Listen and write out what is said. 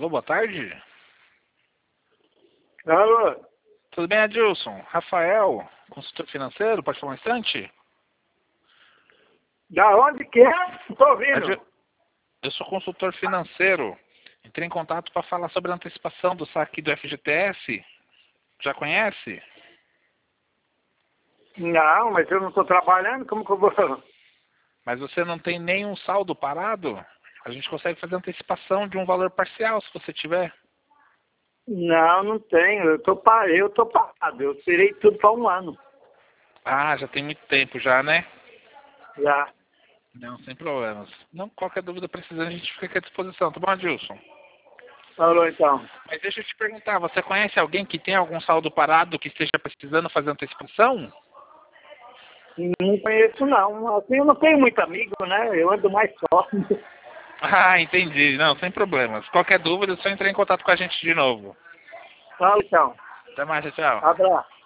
Alô, boa tarde. Alô? Tudo bem, Adilson? Rafael, consultor financeiro, pode falar um instante? Da onde que é? Não tô ouvindo. Eu sou consultor financeiro. Entrei em contato para falar sobre a antecipação do saque do FGTS. Já conhece? Não, mas eu não tô trabalhando, como que eu vou... Mas você não tem nenhum saldo parado? A gente consegue fazer antecipação de um valor parcial, se você tiver. Não, não tenho. Eu tô parado. Eu tirei tudo para um ano. Ah, já tem muito tempo já, né? Já. Não, sem problemas. Não, qualquer dúvida precisando, a gente fica aqui à disposição, tá bom, Adilson? Falou então. Mas deixa eu te perguntar, você conhece alguém que tem algum saldo parado que esteja precisando fazer antecipação? Não conheço não. Assim, eu não tenho muito amigo, né? Eu ando mais só. Ah, entendi. Não, sem problemas. Qualquer dúvida, é só entrar em contato com a gente de novo. Fala então. Até mais, tchau. Abraço.